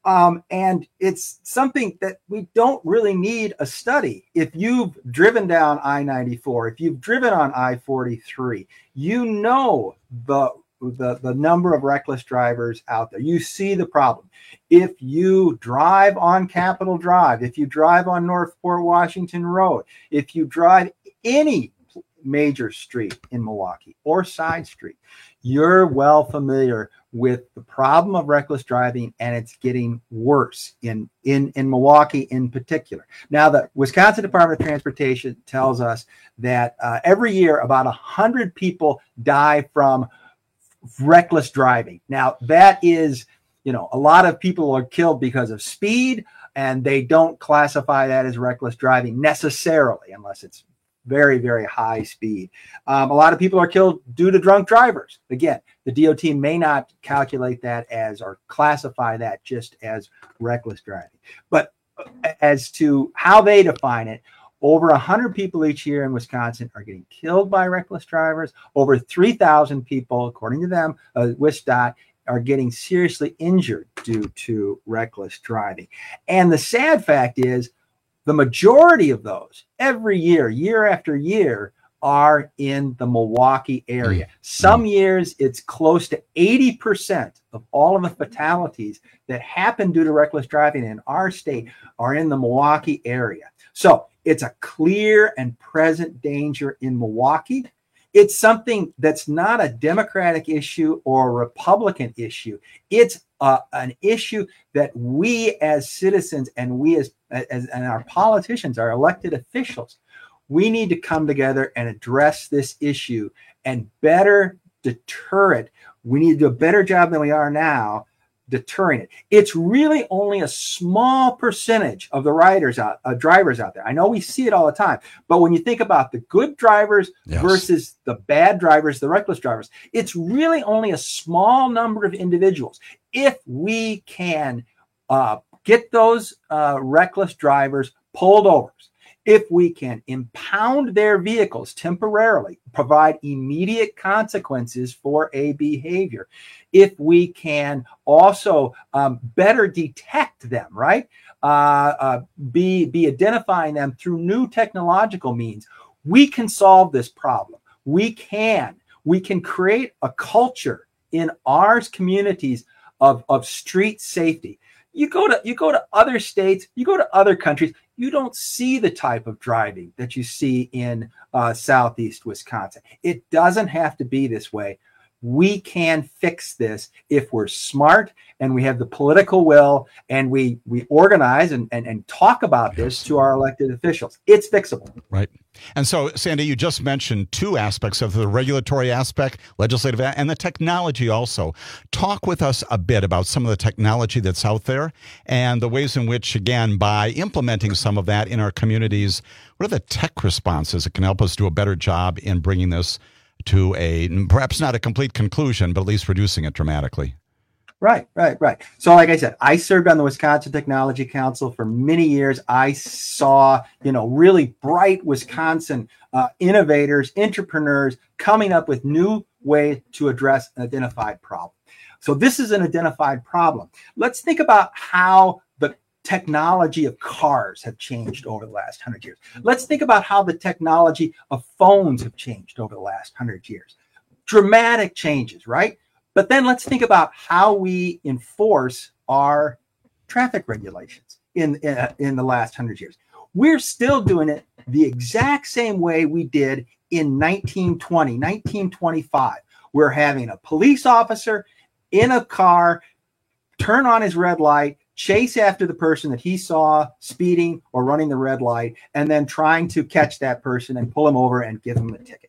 Um, and it's something that we don't really need a study. If you've driven down I ninety-four, if you've driven on I forty-three, you know the, the, the number of reckless drivers out there. You see the problem. If you drive on Capitol Drive, if you drive on North Port Washington Road, if you drive any major street in Milwaukee or side street, you're well familiar with the problem of reckless driving, and it's getting worse in, in, in Milwaukee in particular. Now, the Wisconsin Department of Transportation tells us that uh, every year about one hundred people die from reckless driving. Now, that is, you know, a lot of people are killed because of speed, and they don't classify that as reckless driving necessarily, unless it's very, very high speed. Um, a lot of people are killed due to drunk drivers. Again, the D O T may not calculate that as or classify that just as reckless driving. But as to how they define it, over one hundred people each year in Wisconsin are getting killed by reckless drivers. Over three thousand people, according to them, uh, WisDOT, are getting seriously injured due to reckless driving. And the sad fact is, the majority of those every year, year after year, are in the Milwaukee area. Some years it's close to eighty percent of all of the fatalities that happen due to reckless driving in our state are in the Milwaukee area. So it's a clear and present danger in Milwaukee. It's something that's not a Democratic issue or a Republican issue. It's uh, an issue that we as citizens and we as, as and our politicians, our elected officials, we need to come together and address this issue and better deter it. We need to do a better job than we are now deterring it. It's really only a small percentage of the riders out, uh, drivers out there. I know we see it all the time, but when you think about the good drivers yes. versus the bad drivers, the reckless drivers, it's really only a small number of individuals. If we can uh, get those uh, reckless drivers pulled over, if we can impound their vehicles temporarily, provide immediate consequences for a behavior, if we can also um, better detect them, right? Uh, uh, be, be identifying them through new technological means, we can solve this problem. We can. We can create a culture in our communities of, of street safety. You go to you go to other states, you go to other countries, you don't see the type of driving that you see in uh, Southeast Wisconsin. It doesn't have to be this way. We can fix this if we're smart and we have the political will and we we organize and, and, and talk about this to our elected officials. It's fixable. Right. And so, Sandy, you just mentioned two aspects of the regulatory aspect, legislative, and the technology also. Talk with us a bit about some of the technology that's out there and the ways in which, again, by implementing some of that in our communities, what are the tech responses that can help us do a better job in bringing this to a, perhaps not a complete conclusion, but at least reducing it dramatically? Right, right, right. So like I said, I served on the Wisconsin Technology Council for many years. I saw, you know, really bright Wisconsin uh, innovators, entrepreneurs coming up with new ways to address an identified problem. So this is an identified problem. Let's think about how the technology of cars have changed over the last hundred years. Let's think about how the technology of phones have changed over the last hundred years. Dramatic changes, right? But then let's think about how we enforce our traffic regulations in, in, in the last hundred years. We're still doing it the exact same way we did in nineteen twenty, nineteen twenty-five. We're having a police officer in a car turn on his red light, chase after the person that he saw speeding or running the red light, and then trying to catch that person and pull him over and give him a ticket.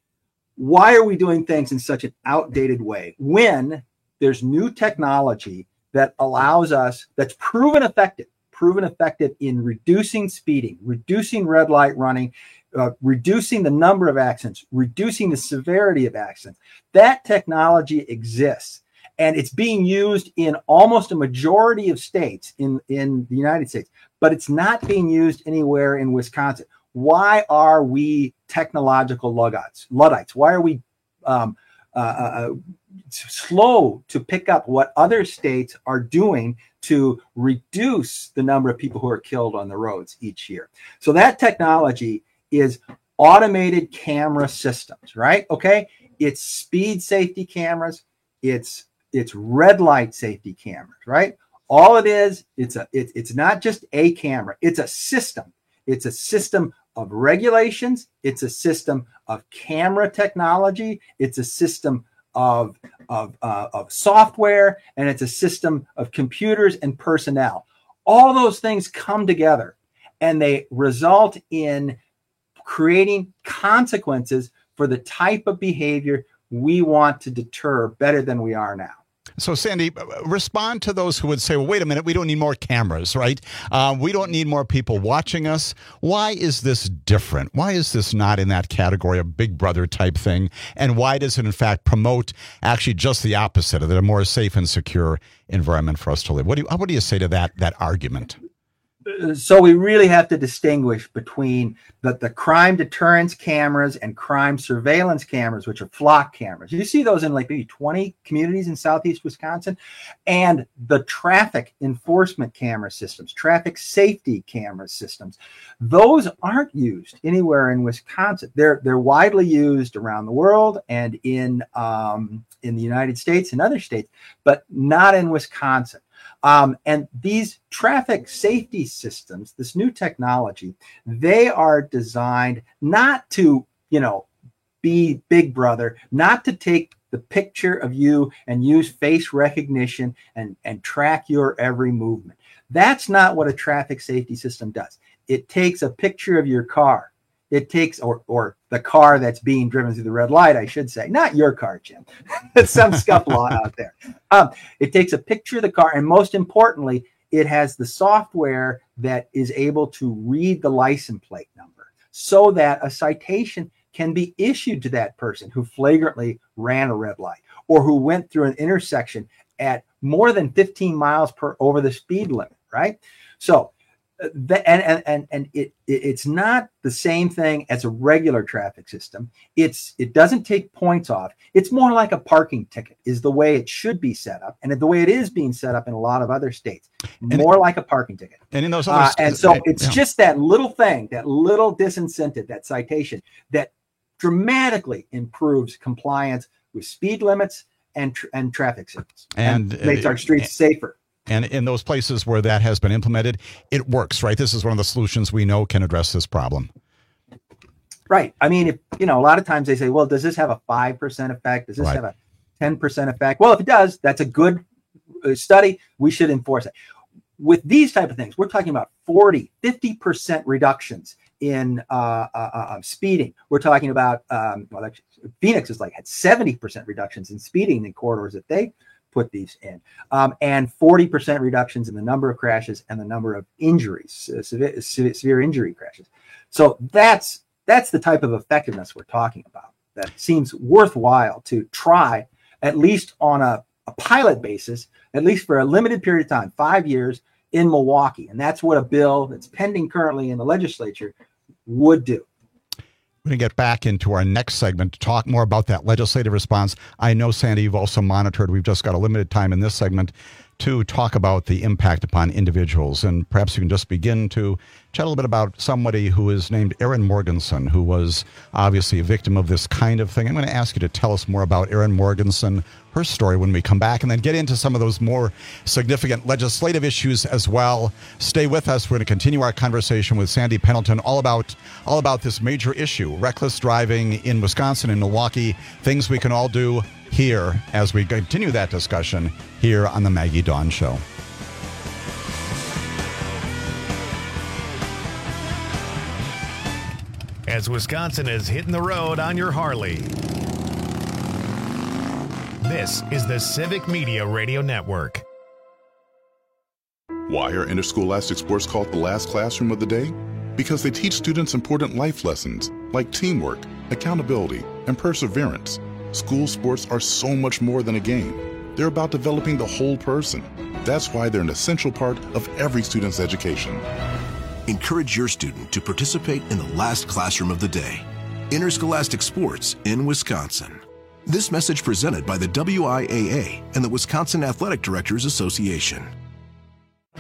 Why are we doing things in such an outdated way when there's new technology that allows us, that's proven effective, proven effective in reducing speeding, reducing red light running, uh, reducing the number of accidents, reducing the severity of accidents? That technology exists, and it's being used in almost a majority of states in, in the United States, but it's not being used anywhere in Wisconsin. Why are we technological Luddites? Luddites? Why are we um, uh, uh, slow to pick up what other states are doing to reduce the number of people who are killed on the roads each year. So that technology is automated camera systems, right? Okay. It's speed safety cameras. It's, it's red light safety cameras, right? All it is, it's a, it, it's not just a camera. It's a system. It's a system of regulations. It's a system of camera technology. It's a system of, of, uh, of software, and it's a system of computers and personnel. All those things come together and they result in creating consequences for the type of behavior we want to deter better than we are now. So, Sandy, respond to those who would say, well, wait a minute, we don't need more cameras, right? Uh, we don't need more people watching us. Why is this different? Why is this not in that category of Big Brother type thing? And why does it, in fact, promote actually just the opposite of it, a more safe and secure environment for us to live? What do you, what do you say to that, that argument? So we really have to distinguish between the, the crime deterrence cameras and crime surveillance cameras, which are flock cameras. You see those in like maybe twenty communities in southeast Wisconsin, and the traffic enforcement camera systems, traffic safety camera systems. Those aren't used anywhere in Wisconsin. They're they're widely used around the world and in um, in the United States and other states, but not in Wisconsin. Um, and these traffic safety systems, this new technology, they are designed not to, you know, be Big Brother, not to take the picture of you and use face recognition and, and track your every movement. That's not what a traffic safety system does. It takes a picture of your car. It takes, or or the car that's being driven through the red light, I should say, not your car, Jim. It's some scufflaw out there. Um, it takes a picture of the car, and most importantly, it has the software that is able to read the license plate number so that a citation can be issued to that person who flagrantly ran a red light or who went through an intersection at more than fifteen miles per over the speed limit, right? So, The, and and and, and it, it it's not the same thing as a regular traffic system. It's it doesn't take points off. It's more like a parking ticket is the way it should be set up, and the way it is being set up in a lot of other states. More it, like a parking ticket. And in those other uh, states, and so it's yeah. just that little thing, that little disincentive, that citation that dramatically improves compliance with speed limits and tr- and traffic signals, and, and makes our streets uh, safer. And in those places where that has been implemented, it works, right? This is one of the solutions we know can address this problem. Right. I mean, if you know, a lot of times they say, well, does this have a five percent effect? Does this right. have a ten percent effect? Well, if it does, that's a good study. We should enforce it. With these type of things, we're talking about forty, fifty percent reductions in uh, uh, uh, speeding. We're talking about, um, well, actually, Phoenix is like had seventy percent reductions in speeding in corridors that they put these in, um, and forty percent reductions in the number of crashes and the number of injuries, uh, severe, severe injury crashes. So that's that's the type of effectiveness we're talking about. That seems worthwhile to try, at least on a, a pilot basis, at least for a limited period of time, five years in Milwaukee. And that's what a bill that's pending currently in the legislature would do. We're going to get back into our next segment to talk more about that legislative response. I know, Sandy, you've also monitored. We've just got a limited time in this segment to talk about the impact upon individuals. And perhaps you can just begin to chat a little bit about somebody who is named Erin Morganson, who was obviously a victim of this kind of thing. I'm going to ask you to tell us more about Erin Morganson, her story, when we come back, and then get into some of those more significant legislative issues as well. Stay with us. We're going to continue our conversation with Sandy Pendleton all about all about this major issue, reckless driving in Wisconsin and Milwaukee, things we can all do here as we continue that discussion here on the Maggie Dawn Show. As Wisconsin is hitting the road on your Harley, this is the Civic Media Radio Network. Why are interscholastic sports called the last classroom of the day? Because they teach students important life lessons like teamwork, accountability, and perseverance. School sports are so much more than a game. They're about developing the whole person. That's why they're an essential part of every student's education. Encourage your student to participate in the last classroom of the day. Interscholastic sports in Wisconsin. This message presented by the W I A A and the Wisconsin Athletic Directors Association.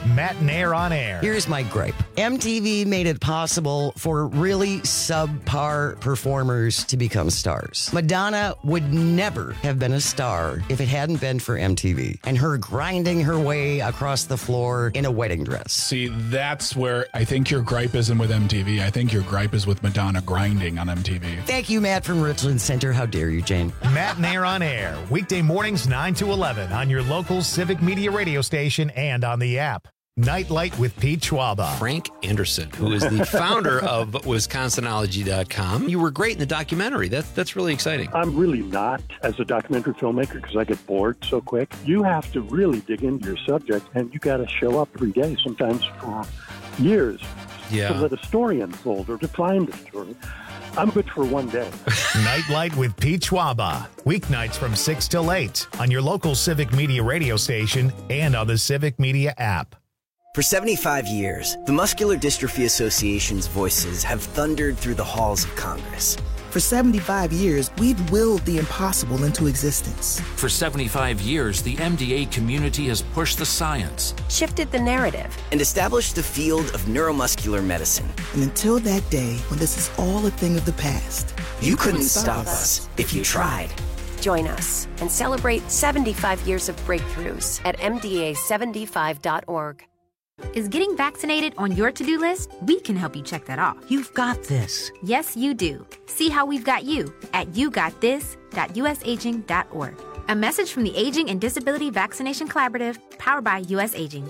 Matt Nair on Air. Here's my gripe. M T V made it possible for really subpar performers to become stars. Madonna would never have been a star if it hadn't been for M T V and her grinding her way across the floor in a wedding dress. See, that's where I think your gripe isn't with M T V. I think your gripe is with Madonna grinding on M T V. Thank you, Matt from Richland Center. How dare you, Jane? Matt Nair on Air. Weekday mornings nine to eleven on your local Civic Media radio station and on the app. Nightlight with Pete Schwaba. Frank Anderson, who is the founder of Wisconsinology dot com. You were great in the documentary. That's, that's really exciting. I'm really not as a documentary filmmaker because I get bored so quick. You have to really dig into your subject, and you got to show up every day, sometimes for years, yeah. to let a story unfold or to find a story. I'm good for one day. Nightlight with Pete Schwaba. Weeknights from six till eight on your local Civic Media radio station and on the Civic Media app. For seventy-five years, the Muscular Dystrophy Association's voices have thundered through the halls of Congress. For seventy-five years, we've willed the impossible into existence. For seventy-five years, the M D A community has pushed the science, shifted the narrative, and established the field of neuromuscular medicine. And until that day, when this is all a thing of the past, you, you couldn't, couldn't stop, stop us if you tried. Join us and celebrate seventy-five years of breakthroughs at M D A seventy-five dot org. Is getting vaccinated on your to-do list? We can help you check that off. You've got this. Yes, you do. See how we've got you at you got this dot u s aging dot org. A message from the Aging and Disability Vaccination Collaborative, powered by U S Aging.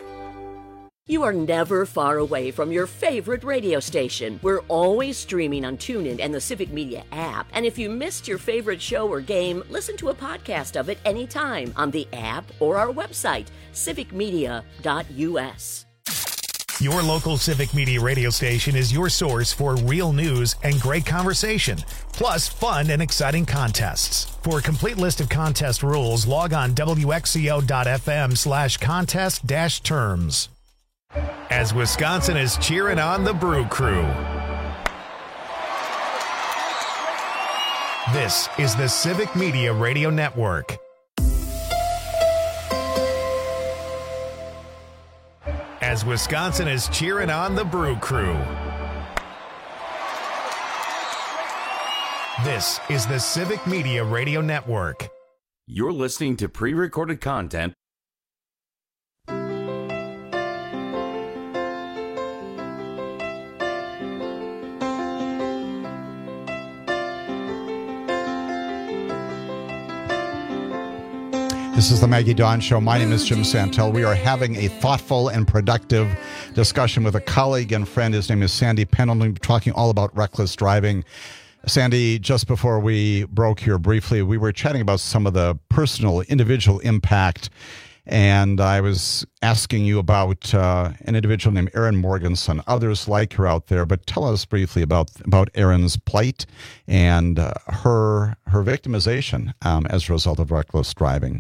You are never far away from your favorite radio station. We're always streaming on TuneIn and the Civic Media app. And if you missed your favorite show or game, listen to a podcast of it anytime on the app or our website, civic media dot u s. Your local Civic Media radio station is your source for real news and great conversation, plus fun and exciting contests. For a complete list of contest rules, log on w x c o dot f m slash contest dash terms. As Wisconsin is cheering on the Brew Crew. This is the Civic Media Radio Network. As Wisconsin is cheering on the Brew Crew. This is the Civic Media Radio Network. You're listening to pre-recorded content. This is the Maggie Dawn Show. My name is Jim Santel. We are having a thoughtful and productive discussion with a colleague and friend. His name is Sandy Pendleton, talking all about reckless driving. Sandy, just before we broke here briefly, we were chatting about some of the personal, individual impact, and I was asking you about uh, an individual named Erin Morganson, others like her out there, but tell us briefly about, about Erin's plight and uh, her, her victimization um, as a result of reckless driving.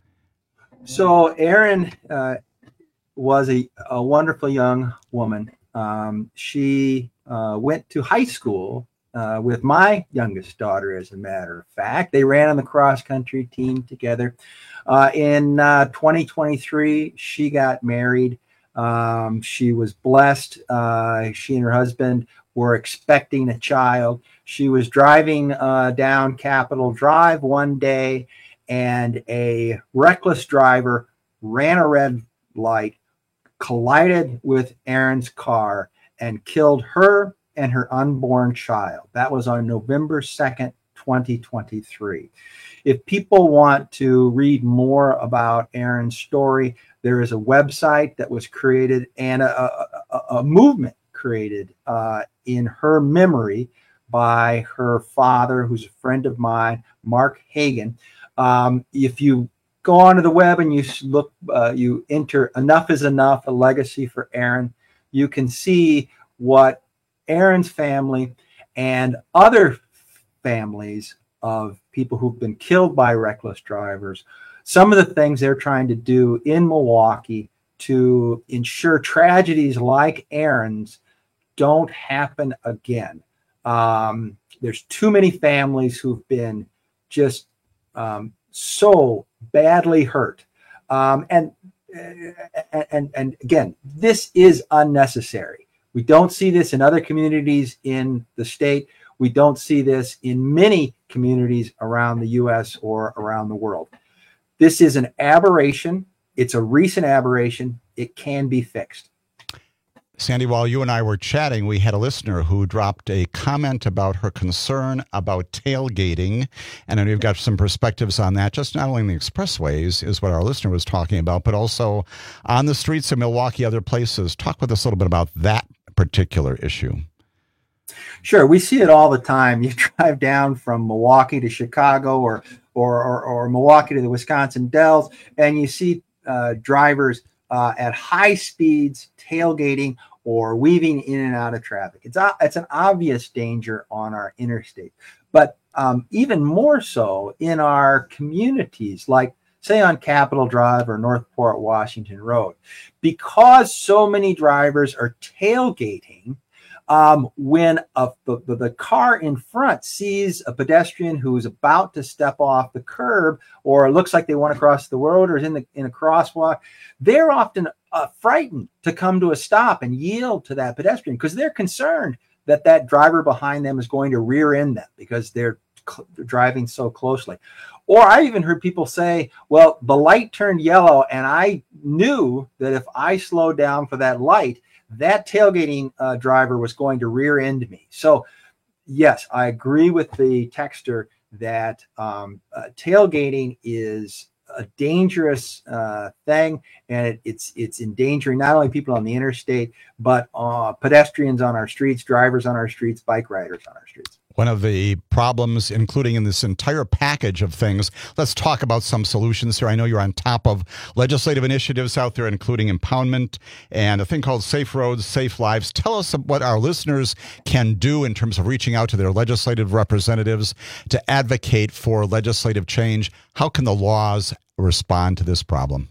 So Erin uh, was a, a wonderful young woman. Um, she uh, went to high school uh, with my youngest daughter, as a matter of fact. They ran on the cross-country team together. Uh, in uh, twenty twenty-three, she got married. Um, she was blessed. Uh, she and her husband were expecting a child. She was driving uh, down Capitol Drive one day, and a reckless driver ran a red light, collided with Erin's car, and killed her and her unborn child. That was on November second, twenty twenty-three. If people want to read more about Erin's story, there is a website that was created and a, a, a movement created uh, in her memory by her father, who's a friend of mine, Mark Hagan. Um, if you go onto the web and you look, uh, you enter Enough is Enough, a legacy for Erin, you can see what Erin's family and other families of people who've been killed by reckless drivers, some of the things they're trying to do in Milwaukee to ensure tragedies like Erin's don't happen again. Um, there's too many families who've been just Um, so badly hurt. Um, and and, and, and again, this is unnecessary. We don't see this in other communities in the state. We don't see this in many communities around the U S or around the world. This is an aberration. It's a recent aberration. It can be fixed. Sandy, while you and I were chatting, we had a listener who dropped a comment about her concern about tailgating. And I know you've got some perspectives on that, just not only in the expressways is what our listener was talking about, but also on the streets of Milwaukee, other places. Talk with us a little bit about that particular issue. Sure. We see it all the time. You drive down from Milwaukee to Chicago or or, or, or Milwaukee to the Wisconsin Dells, and you see uh, drivers uh, at high speeds tailgating or weaving in and out of traffic. It's, a, it's an obvious danger on our interstate. But um, even more so in our communities, like say on Capitol Drive or Northport Washington Road, because so many drivers are tailgating. Um, when a, the, the car in front sees a pedestrian who is about to step off the curb or looks like they want to cross the road or is in, the, in a crosswalk, they're often uh, frightened to come to a stop and yield to that pedestrian because they're concerned that that driver behind them is going to rear end them because they're cl- driving so closely. Or I even heard people say, well, the light turned yellow and I knew that if I slowed down for that light, that tailgating uh, driver was going to rear end me. So, yes, I agree with the texter that um, uh, tailgating is a dangerous uh, thing, and it, it's it's endangering not only people on the interstate, but uh, pedestrians on our streets, drivers on our streets, bike riders on our streets. One of the problems, including in this entire package of things, let's talk about some solutions here. I know you're on top of legislative initiatives out there, including impoundment and a thing called Safe Roads, Safe Lives. Tell us what our listeners can do in terms of reaching out to their legislative representatives to advocate for legislative change. How can the laws respond to this problem?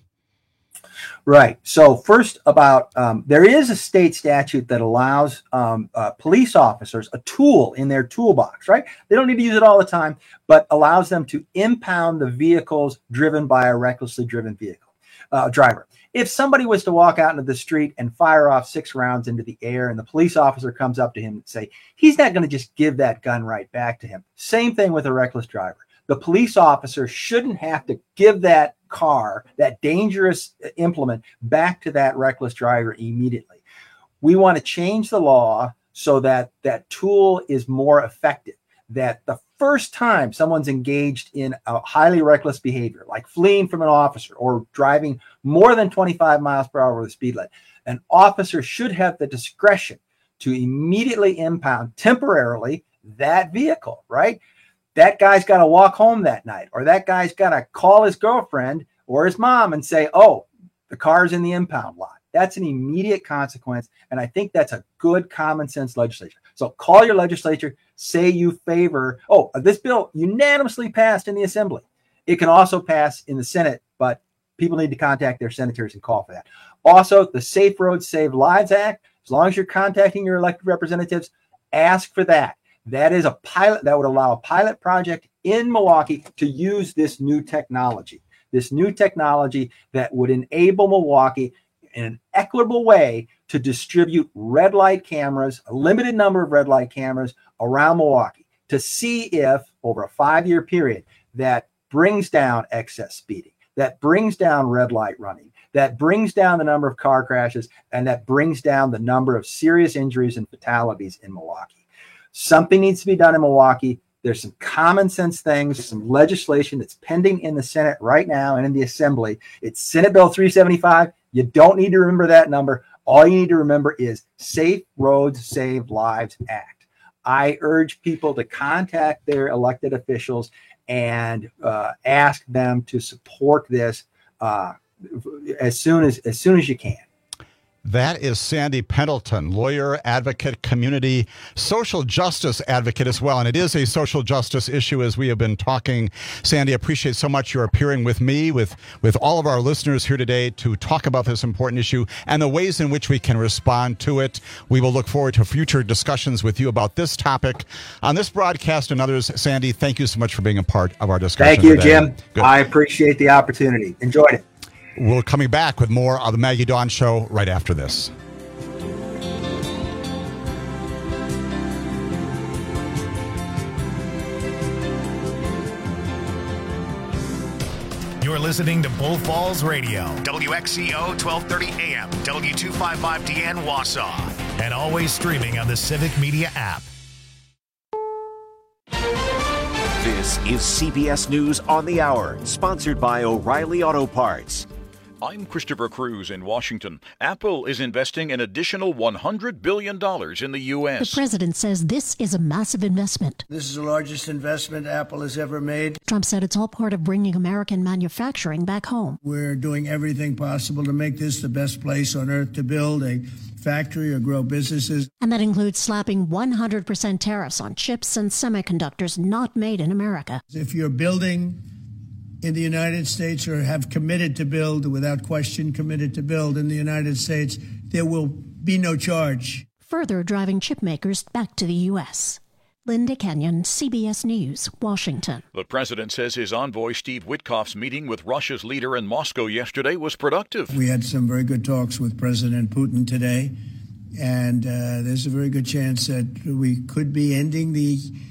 Right. So first about, um, there is a state statute that allows um, uh, police officers a tool in their toolbox, right? They don't need to use it all the time, but allows them to impound the vehicles driven by a recklessly driven vehicle uh, driver. If somebody was to walk out into the street and fire off six rounds into the air and the police officer comes up to him and say, he's not going to just give that gun right back to him. Same thing with a reckless driver. The police officer shouldn't have to give that car, that dangerous implement, back to that reckless driver immediately. We want to change the law so that that tool is more effective, that the first time someone's engaged in a highly reckless behavior, like fleeing from an officer or driving more than twenty-five miles per hour with a speed limit, an officer should have the discretion to immediately impound temporarily that vehicle, right? That guy's got to walk home that night, or that guy's got to call his girlfriend or his mom and say, oh, the car's in the impound lot. That's an immediate consequence. And I think that's a good common sense legislation. So call your legislature, say you favor, oh, this bill unanimously passed in the Assembly. It can also pass in the Senate, but people need to contact their senators and call for that. Also, the Safe Roads, Save Lives Act, as long as you're contacting your elected representatives, ask for that. That is a pilot that would allow a pilot project in Milwaukee to use this new technology, this new technology that would enable Milwaukee in an equitable way to distribute red light cameras, a limited number of red light cameras around Milwaukee to see if over a five-year period that brings down excess speeding, that brings down red light running, that brings down the number of car crashes, and that brings down the number of serious injuries and fatalities in Milwaukee. Something needs to be done in Milwaukee. There's some common sense things, some legislation that's pending in the Senate right now and in the Assembly. It's Senate Bill three seventy-five. You don't need to remember that number. All you need to remember is Safe Roads, Save Lives Act. I urge people to contact their elected officials and uh, ask them to support this uh, as soon as as soon as you can. That is Sandy Pendleton, lawyer, advocate, community, social justice advocate as well. And it is a social justice issue, as we have been talking. Sandy, I appreciate so much your appearing with me, with, with all of our listeners here today to talk about this important issue and the ways in which we can respond to it. We will look forward to future discussions with you about this topic on this broadcast and others. Sandy, thank you so much for being a part of our discussion Thank you, today. Jim. Good. I appreciate the opportunity. Enjoyed it. We're coming back with more of the Maggie Dawn Show right after this. You're listening to Bull Falls Radio, W X C O twelve thirty A M, W two fifty-five D N Wausau, and always streaming on the Civic Media app. This is C B S News on the Hour, sponsored by O'Reilly Auto Parts. I'm Christopher Cruz in Washington. Apple is investing an additional one hundred billion dollars in the U S. The president says this is a massive investment. This is the largest investment Apple has ever made. Trump said it's all part of bringing American manufacturing back home. We're doing everything possible to make this the best place on earth to build a factory or grow businesses. And that includes slapping one hundred percent tariffs on chips and semiconductors not made in America. If you're building in the United States or have committed to build, without question committed to build in the United States, there will be no charge. Further driving chip makers back to the U S. Linda Kenyon, C B S News, Washington. The president says his envoy Steve Witkoff's meeting with Russia's leader in Moscow yesterday was productive. We had some very good talks with President Putin today, and uh, there's a very good chance that we could be ending the